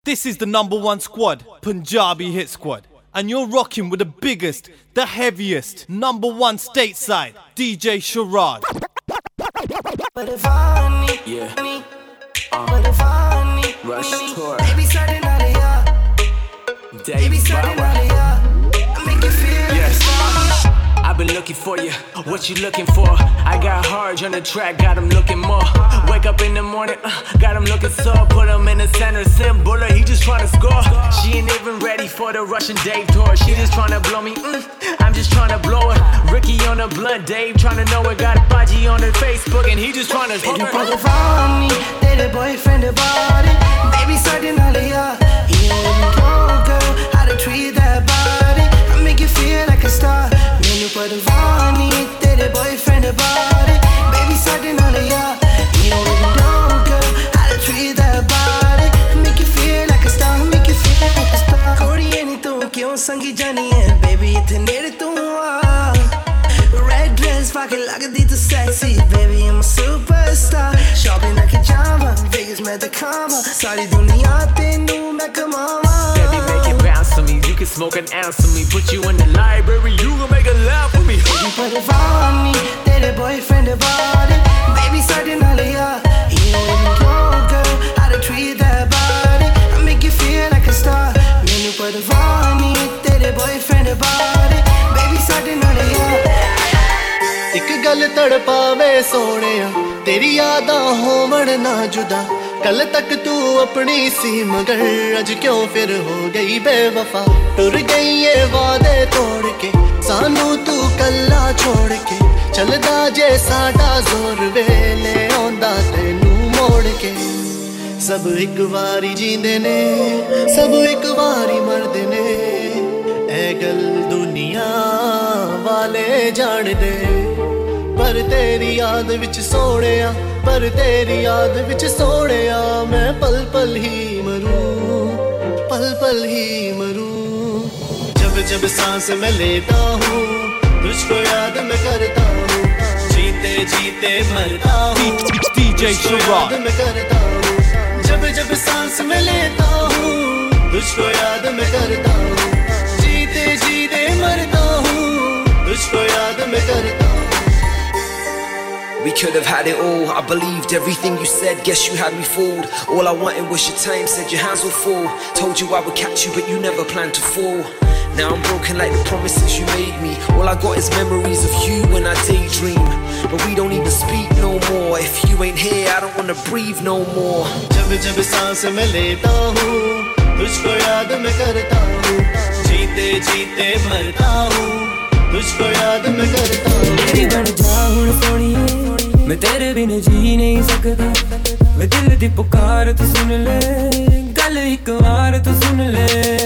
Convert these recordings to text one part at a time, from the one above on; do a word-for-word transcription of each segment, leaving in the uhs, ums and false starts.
This is the number one squad, Punjabi Hit Squad. And you're rocking with the biggest, the heaviest, number one stateside, D J Sharad. Yeah. Uh. Rush Tour. Dave Bauer. Yes. I've been looking for you, what you looking for? I got Harge on the track, got him looking more. Wake up in the morning, uh, got him looking sore. Put him in the center, Sim Buller, he just tryna score. She ain't even ready for the Russian Dave tour. She just tryna blow me, mm, I'm just tryna blow her. Ricky on the blunt, Dave tryna know it. Got Baji on her Facebook and he just tryna poke her. They found me, they the boyfriend about it. Baby starting all of ya. You know, girl, how to treat that body. I make you feel like a star. For the Vani, they the boyfriend about it. Baby starting all of ya. You already know, girl, how to treat that body. Make you feel like a star, make you feel like a star. Kodi ani tu kyun sangi jani hai, baby ithe nere tu aa. Red dress, fucking lagdi tu sexy, baby I'm a superstar. Shopping like a Java, Vegas met the karma. Sari duniya tenu main kamawa. Baby make it bounce to me, you can smoke an ounce of me. Put you in the library, you gon' make a laugh with me. You put it on me, they the boyfriend about it. Baby starting all of ya. You know, girl, how to treat that body. I make you feel like a star. Man, you put it on me, they the boyfriend about it. Baby starting all of ya. एक गल तड़पावे सोनिया तेरी यादां होवण ना जुदा कल तक तू अपनी सी मगर अज क्यों फिर हो गई बेवफा टुर गई ये वादे तोड़ के सानू तू कल्ला छोड़ के चलदा जे साडा जोर वेले आंदा तैनू मोड़ के सब एक वारी जींदे ने सब एक वारी मरदे ने ऐ गल दुनिया वाले जान दे पर तेरी याद विच सोनिया पर तेरी याद विच सोनिया मैं पल पल ही मरूं पल पल ही मरूं जब जब सांस मैं लेता हूँ तुझको याद मैं करता हूँ जीते जीते मरता हूँ D J Sharad मैं करता हूँ जब जब सांस मैं लेता हूँ तुझको याद मैं करता हूँ जीते जीते मरता हूँ तुझको याद मैं करता हूँ We could have had it all, I believed everything you said, guess you had me fooled. All I wanted was your time, said your hands were full. Told you I would catch you but you never planned to fall. Now I'm broken like the promises you made me. All I got is memories of you when I daydream. But we don't even speak no more. If you ain't here, I don't wanna breathe no more. जब जब सांस मैं लेता हूँ तुझको याद मैं करता हूँ जीते जीते मरता हूँ तुझको याद मैं करता हूँ मेरी बन जा हुण सोनिए मैं तेरे बिन जी नहीं सकता मैं दिल दी पुकार तू सुन ले गल एक बार तू सुन ले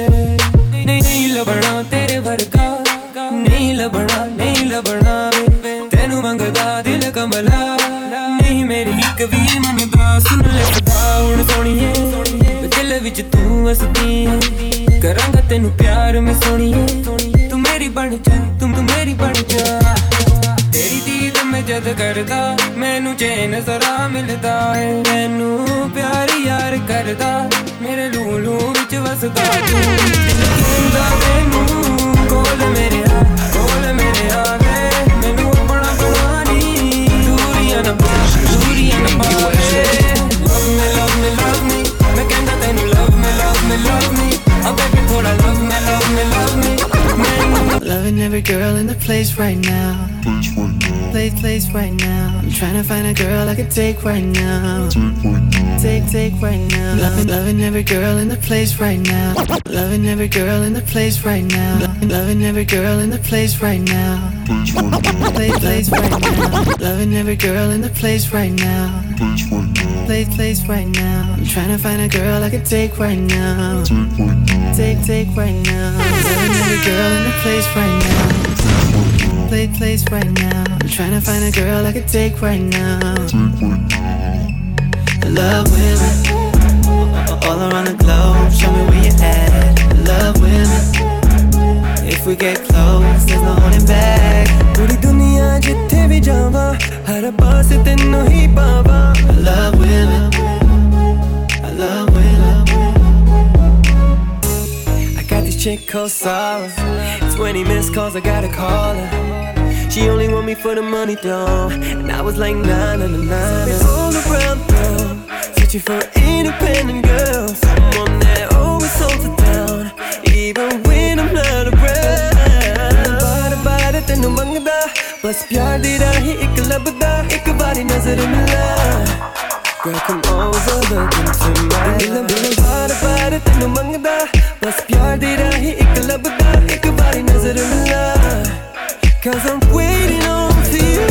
नहीं नहीं लबना तेरे वर्गा नहीं लबना नहीं लबना तेनू मंगदा दिल कमला नहीं मेरी एक भी मनदा सुन ले पता हुण सोनिए मैं दिल विच तू हसदी करांगा तेनू प्यार में सोनिए तू मेरी बन जा तुम तू मेरी बन जा तेरी दीद में जद करदा मैनू चैन जरा मिलदा है मैनू प्यार यार करदा मेरे लूलू विच वसदा तू कहंदा मैनू कोल मेरे आ कोल मेरे आ गए मैनू अपना बनानी दूरियां ना दूरियां ना पावे love me love me love me मैं कहंदा तैनू love me love me love me अब baby थोड़ा love me love me love me Loving every girl in the place right now. Place, place right now. I'm trying to find a girl I could take right now. Take, take right now. Loving, loving every girl in the place right now. Loving every girl in the place right now. Loving every girl in the place right now. Place, place right now. Loving every girl in the place right now. Place, place right now. I'm trying to find a girl I could take right now. Take, take right now. Loving every girl in the place right now. Play place right now. I'm trying to find a girl I could take right now. Love women all around the globe. Show me where you're at. Love women. If we get close, there's no holding back. Puri duniya jithe bhi jawa, har paas tenu hi pawa. I love women. I love women. chick called Sarah. Twenty missed calls, I gotta call her. She only want me for the money though, and I was like nah, nah, nah, nah. Been all around town, searching for an independent girl, someone that always holds it down, even when I'm not around. Baara baara tenu mangda, bas pyar di rahi ek labda, ek baari nazar mila. Girl, come over, look into my eyes. Baara baara tenu mangda, bas pyar di rahi ek labda, ek baari nazar mila. Cause I'm waiting on for you.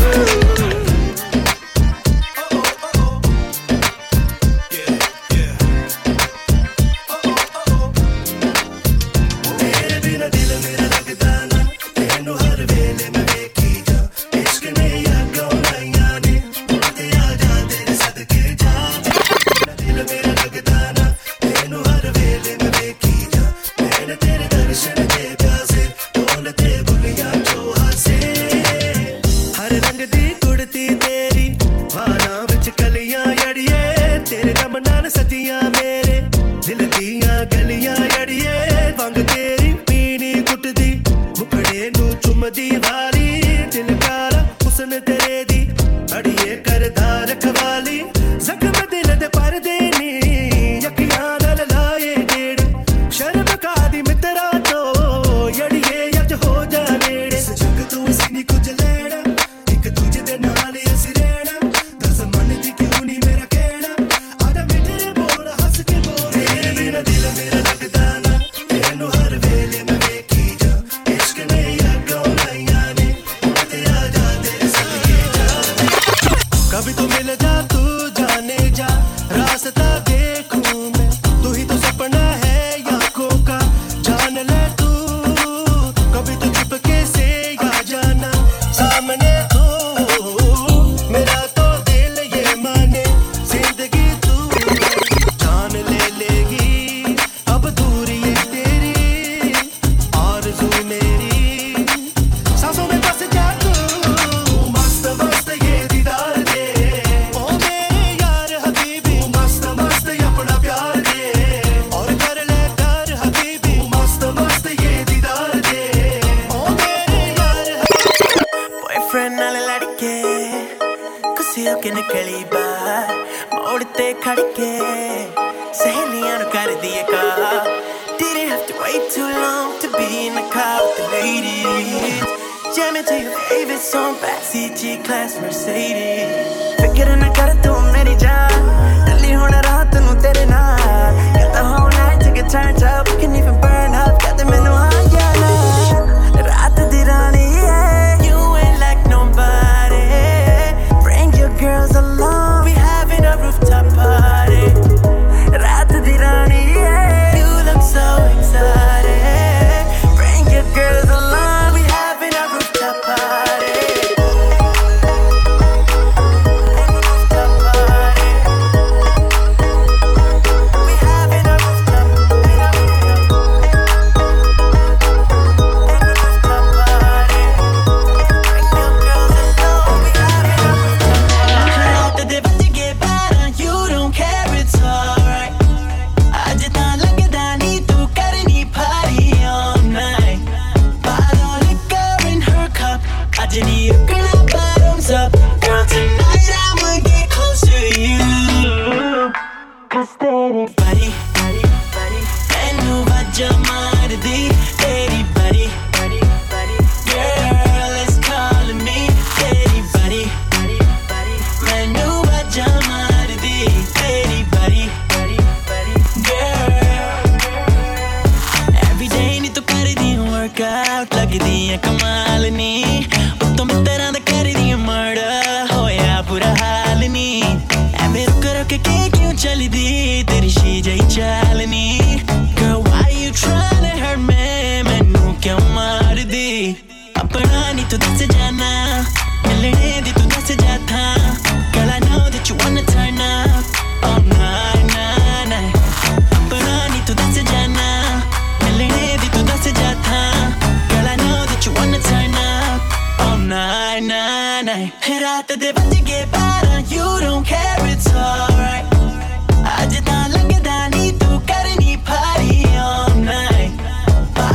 You don't care, it's alright. I just thought like it, I need to cut any party all night.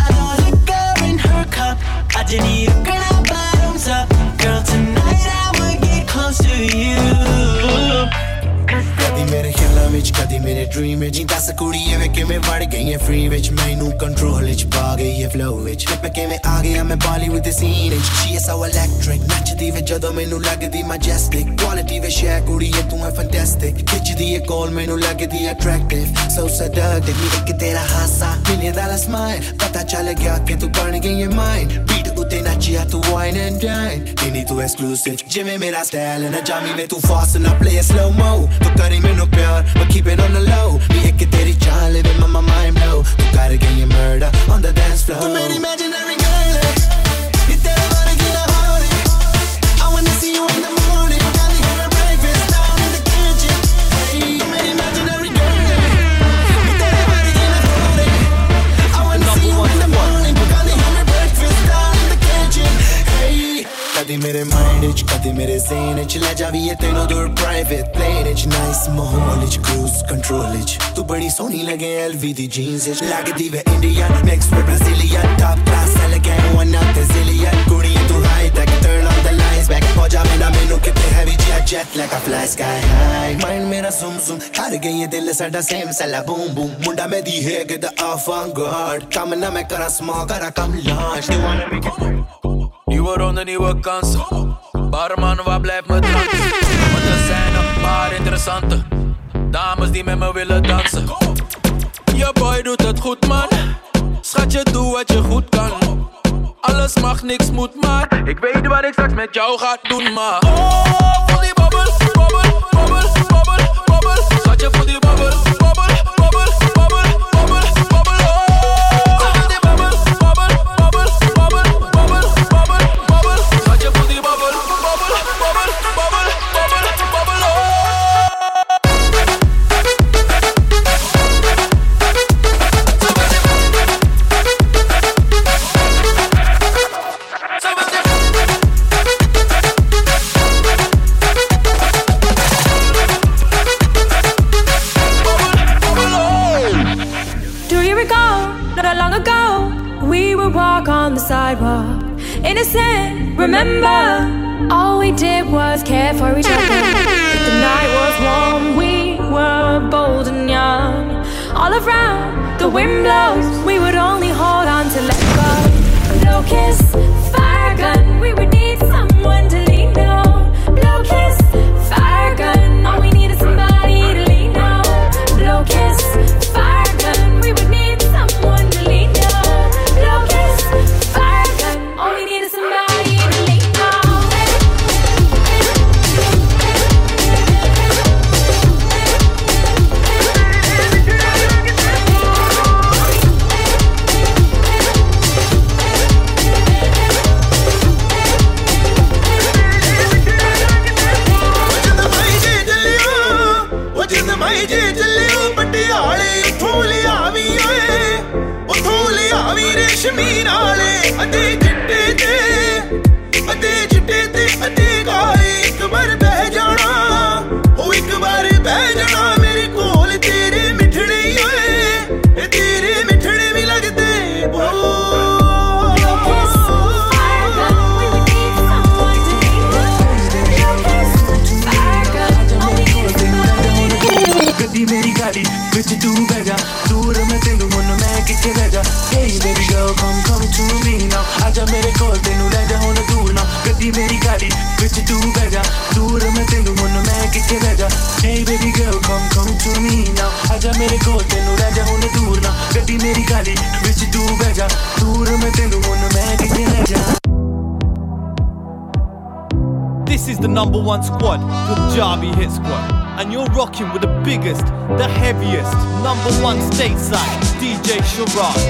ਕਿਵੇਂ ਵੜ ਗਈ ਐ free ਵਿੱਚ ਮੈਨੂੰ control ਵਿੱਚ ਪਾ ਗਈ ਐ flow ਵਿੱਚ ਮੈਂ ਕਿਵੇਂ ਆ ਗਿਆ ਮੈਂ Bollywood ਦੇ scene ਵਿੱਚ she is so electric ਨੱਚਦੀ ਵੇ ਜਦੋਂ ਮੈਨੂੰ ਲੱਗਦੀ majestic quality ਵੇ share ਕੁੜੀ ਐ ਤੂੰ ਐ fantastic ਖਿੱਚਦੀ ਐ ਕੋਲ ਮੈਨੂੰ ਲੱਗਦੀ attractive so seductive ਨੀ ਇੱਕ ਤੇਰਾ ਹਾਸਾ ਮਿਲੇ ਦਾ smile ਪਤਾ ਚੱਲ ਗਿਆ ਕਿ ਤੂੰ ਬਣ ਗਈ ਐ mine beat ਉੱਤੇ ਨੱਚਿਆ ਤੂੰ wine and dine ਕਿੰਨੀ ਤੂੰ exclusive ਜਿਵੇਂ ਮੇਰਾ style ਨਾ ਜਾਮੀ ਵੇ ਤੂੰ fast ਨਾ play slow mo ਤੂੰ ਕਰੀ ਮੈਨੂੰ ਪਿਆਰ but keep it on the low ਨੀ ਇੱਕ ਤੇਰੀ ਚਾਲ living on my mind blow ਤੂੰ ਕਰ ਗਈ ਐ murder on the dance floor ਤੂੰ ਮੇਰੀ imaginary girl ਹੈ ਨੀ ਤੇਰੇ ਬਾਰੇ ਕਿਨਾ ਹੋਣੀ I wanna see you in the morning got me having breakfast down in the kitchen hey ਤੂੰ ਮੇਰੀ imaginary girl ਹੈ ਨੀ ਤੇਰੇ ਬਾਰੇ ਕਿਨਾ ਹੋਣੀ I wanna see you in the morning got me having breakfast down in the kitchen hey ਕਦੀ ਮੇਰੇ mind ਵਿੱਚ ਕਦੀ ਮੇਰੇ zane ਵਿੱਚ ਲੈ ਜਾਵੀਏ ਤੈਨੂੰ ਦੂਰ private plane ਵਿੱਚ nice ਮਾਹੌਲ ਵਿੱਚ cruise control ਵਿੱਚ ਤੂੰ ਬੜੀ ਸੋਹਣੀ ਲੱਗੇ L V ਦੀ jeans ਵਿੱਚ ਲੱਗਦੀ ਵੇ Indian mixed with Brazilian top class elegant one out the zillion ਕੁੜੀ ਤੂੰ high tech turn on the lights back ਹੋ ਜਾਵੇ ਨਾ ਮੈਨੂੰ ਕਿਤੇ heavy jet jet like a fly sky high mind ਮੇਰਾ zoom zoom ਕਰ ਗਈ ਦਿਲ ਸਾਡਾ same ਸਲਾ boom boom ਮੁੰਡਾ ਮੈਂ ਦੀ ਹੈ ਕਿ the avant-garde ਕੰਮ ਨਾ ਮੈਂ ਕਰਾਂ small ਕਰਾਂ ਕੰਮ large they wanna make it Nieuwe ronde, nieuwe kansen. Barman, waar blijft mijn drank? Want er zijn een paar interessante dames die met me willen dansen. Je boy doet het goed man, schatje doe wat je goed kan. Alles mag, niks moet maar, ik weet wat ik straks met jou ga doen maar. Oh, voel die babbel, babbel, babbel, babbel, babbel. Schatje voel die babbel, babbel, babbel, babbel, babbel, babbel. Oh, voel die babbel, babbel, babbel, babbel, babbel, babbel, babbel. Schatje voel die babbel, babbel, babbel, babbel, babbel, babbel. Oh. On the sidewalk, innocent, remember all we did was care for each other. The night was warm, we were bold and young. All around, the wind blows, we would only hold on to let go. Blow kiss, fire gun, we would need someone to lean on. Blow kiss, fire gun, all we need is somebody to lean on. Blow kiss, fire gun, we would need someone to lean on. Blow kiss, fire gun, all we need is somebody to lean on. ਮਾਈ ਜੀ ਚੱਲਿਓ ਪਟਿਆਲੇ ਉੱਥੋਂ ਲਿਆਵੀ ਓਏ ਉੱਥੋਂ ਲਿਆਵੀ ਰੇਸ਼ਮੀ ਨਾਲੇ ਅਤੇ ਚਿੱਟੇ ਤੇ ਅਤੇ ਚਿੱਟੇ ਤੇ ਅਤੇ ਕਾਲੇ ਇੱਕ ਵਾਰ ਬਹਿ ਜਾਣਾ ਉਹ ਇੱਕ ਵਾਰ ਬਹਿ ਜਾਣਾ ਮੇਰੇ ਕੋਲ ਤੇਰੇ ਮਿੱਠੜੇ ਓਏ ਤੇਰੇ ਮਿੱਠੜੇ ਵੀ ਲੱਗਦੇ ਬੋ ਗੱਡੀ ਮੇਰੀ ਗਾੜੀ ਵਿੱਚ ਤੂੰ ਬਹਿ ਜਾ ਦੂਰ ਮੈਂ ਤੈਨੂੰ ਹੁਣ ਮੈਂ ਕਿੱਥੇ ਰਹਿ ਜਾ Hey baby girl come come to me now ਆਜਾ ਮੇਰੇ ਕੋਲ ਤੈਨੂੰ ਰਹਿ ਜਾ ਹੁਣ ਦੂਰ ਨਾ ਗੱਡੀ ਮੇਰੀ ਗਾੜੀ ਵਿੱਚ ਤੂੰ ਬਹਿ ਜਾ ਦੂਰ ਮੈਂ ਤੈਨੂੰ ਹੁਣ ਮੈਂ ਕਿੱਥੇ ਰਹਿ ਜਾ Hey baby girl come come to me now ਆਜਾ ਮੇਰੇ ਕੋਲ ਤੈਨੂੰ ਰਹਿ ਜਾ ਹੁਣ ਦੂਰ ਨਾ ਗੱਡੀ ਮੇਰੀ ਗਾੜੀ ਵਿੱਚ ਤੂੰ ਬਹਿ ਜਾ ਦੂਰ ਮੈਂ ਤੈਨੂੰ ਹੁਣ ਮੈਂ ਕਿੱਥੇ ਰਹਿ ਜਾ This is the number one squad, Punjabi Hit Squad. And you're rocking with the biggest, the heaviest, number one stateside, D J Sharad.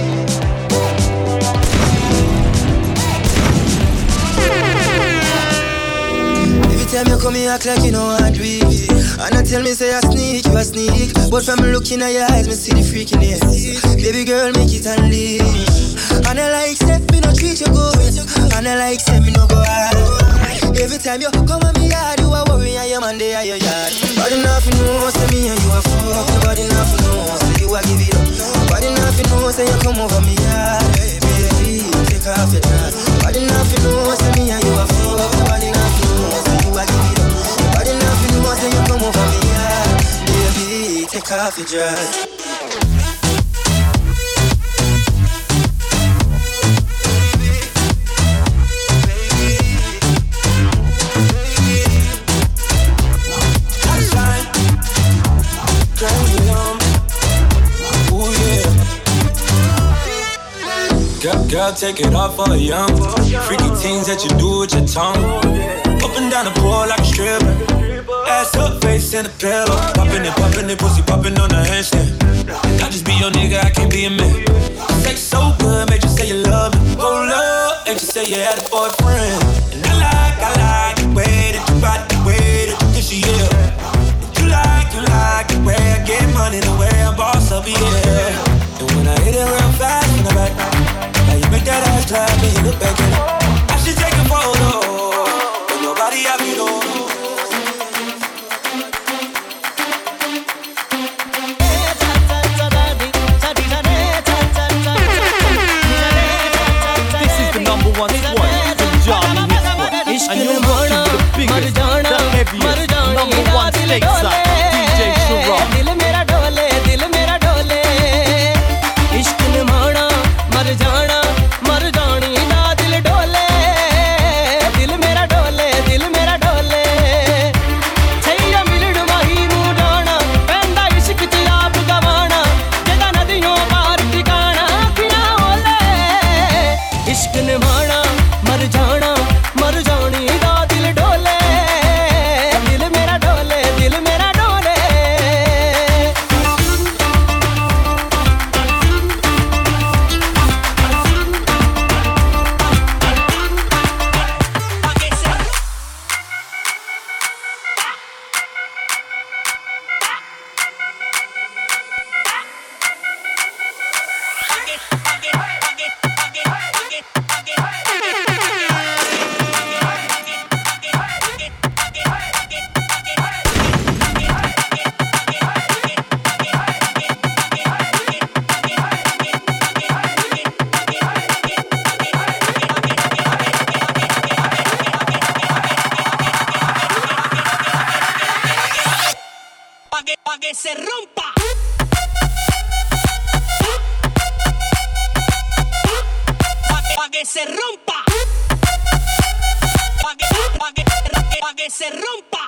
Every time you come here act like you know I do it. And I tell me say I sneak, you a sneak. But from looking at your eyes, me see the freakiness. Baby girl, make it and leave. And I like say me no treat you good. And I like say me no go hard. Every time you come at me yard, you a worry and your man dey at your yard. Body nothing know, say me and you a fuck. Nobody nothing know, say you a give it up. Body nothing know, say you come over me yard. Baby, take off your dress. Body nothing know, say me and you a fuck. Nobody nothing know, say you a give it up. Body nothing know, say you come over me yard. Baby, take off your dress. Girl, girl, take it off for a young. Freaky things that you do with your tongue. Up and down the pole like a stripper. Ass up, face in the pillow. Popping it, popping it, pussy popping on the handstand. I just be your nigga, I can't be a man. Sex so good, make you say you love me. Hold up, make you say you had a boyfriend. And I like, I like the way that you body, the way that you kiss you, yeah. You like, you like the way I get money, the way I boss up, yeah. And when I hit it real fast in the back, now you make that ass clap and you look back at it. I should take a photo, but nobody have me know. This is the number one squad, Punjabi Hit Squad, and you're rocking with the biggest, the heaviest, number one stateside, D J Sharad. दिल मेरा डोले, दिल मेरा डोले, इश्क ने माना, मर जाना, मर जानी ना दिल डोले, दिल मेरा डोले, दिल मेरा डोले, छैया मिलड़ माही नू जाना, पैंदा इश्क च आप गवाना, जेदा नदियों पार ठिकाना, किना ओले, इश्क ने माना, मर जाना, मर जानी ना दिल डोले, दिल मेरा डोले, दिल मेरा डोले. Pa' que se rompa. Pa' que, pa' que se rompa. Pa' que, pa' que, pa' que se rompa.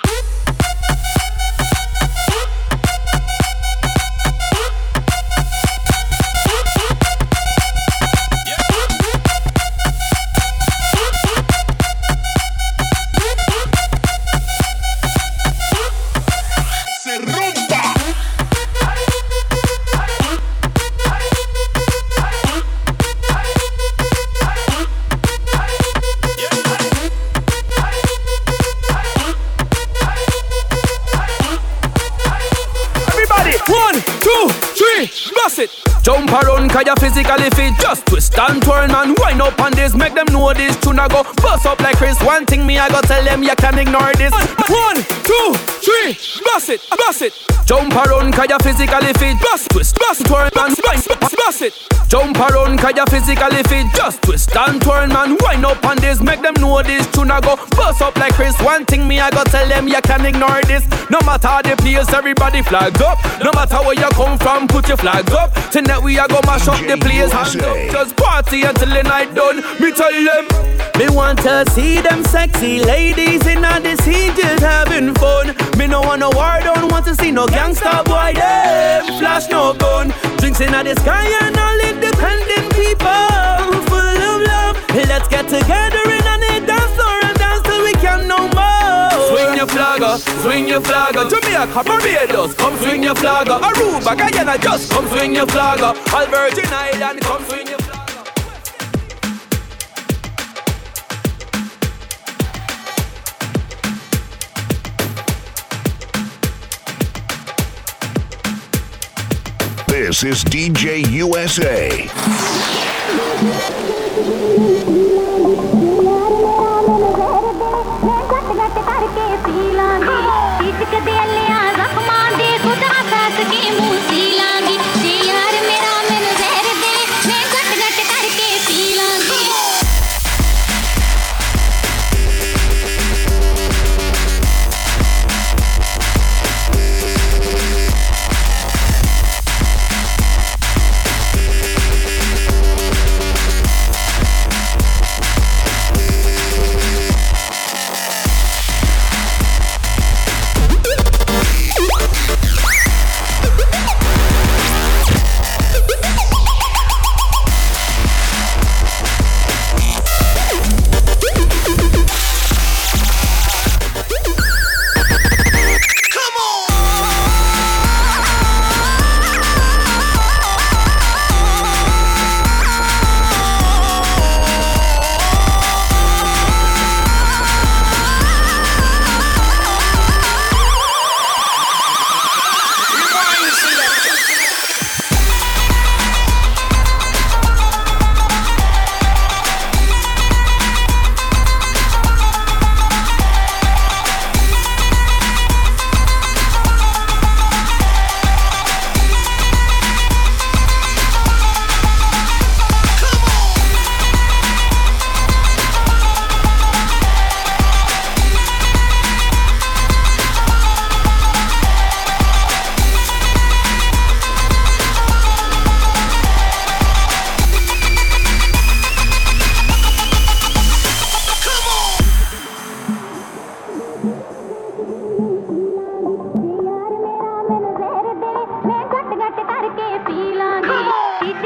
Jump around cause you physically fit. Just twist and turn and wind up on this. Make them know this tune I go bust up like Chris. One thing me I go tell them you can't ignore this. One, two, three, bust it, bust it. Jump around cause you physically fit. Bust, twist, bust, turn and bust, bust, bust it. Jump around cause you physically fit. Just twist and turn and wind up on this. Make them know this tune I go bust up like Chris. One thing me I go tell them you can't ignore this. No matter the place, everybody flagged up. No matter where you come from, put your flags up. Tonight we are gonna mash up the place. Hand up, just party until the night done. Me tell them, me want to see them sexy ladies in all the scene just having fun. Me no want no war, don't want to see no gangsta boy them flash no gun. Drinks in the sky and all independent people full of love. Let's get together in a dance floor and dance till we can no more. Swing your flagger, swing your flagger. Jamaica, Barbados, come swing your flagger. Aruba, Guyana, just come swing your flagger. All Virgin Island, come swing your flagger. This is D J U S A.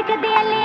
के दिया ले